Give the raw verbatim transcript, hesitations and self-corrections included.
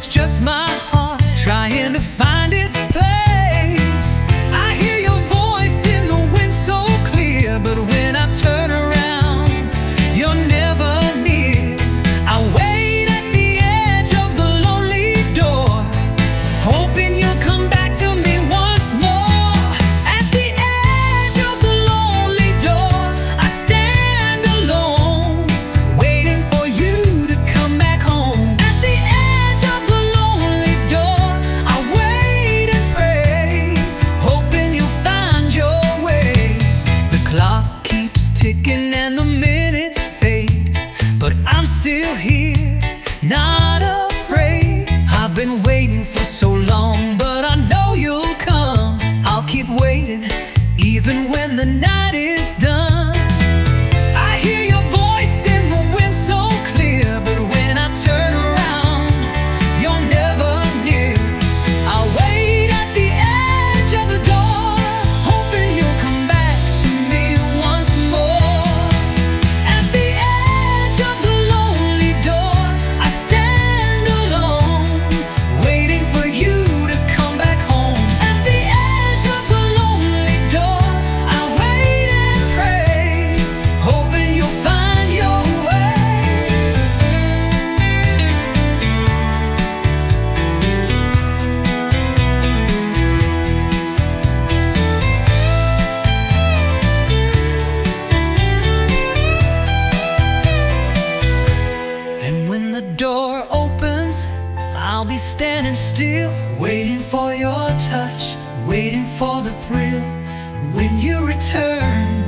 just my heart trying to find its place. I hear your voice in the wind so clear, but when I turn around, you're never near. I wait at the edge of the lonely door, hoping you'll come back to me once more. At the edge of the lonely door, I stand alone, waiting for you to come back home. At the edge of the lonely door, I wait and pray, hoping you'll find your way. The clock keeps ticking and the minutes fade, but I'm still here, not afraid. I've been waiting for so long, but I know you'll come. I'll keep waiting, even when the night is done. I hear your voice in the wind so clear, but when I turn around, you're never near. I'll wait at the edge of the door, hoping you'll come back to me once more. At the edge of the lonely door, I stand alone, waiting for you to come back home. At the edge of the lonely door, I wait and pray, hoping you'll find your way. And when the door opens, I'll be standing still, waiting for your touch, waiting for the thrill. When you return,